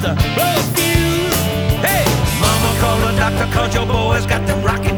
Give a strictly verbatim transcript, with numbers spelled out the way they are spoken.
to blow a fuse. Hey, mama call a doctor 'cause your boy's got them rocket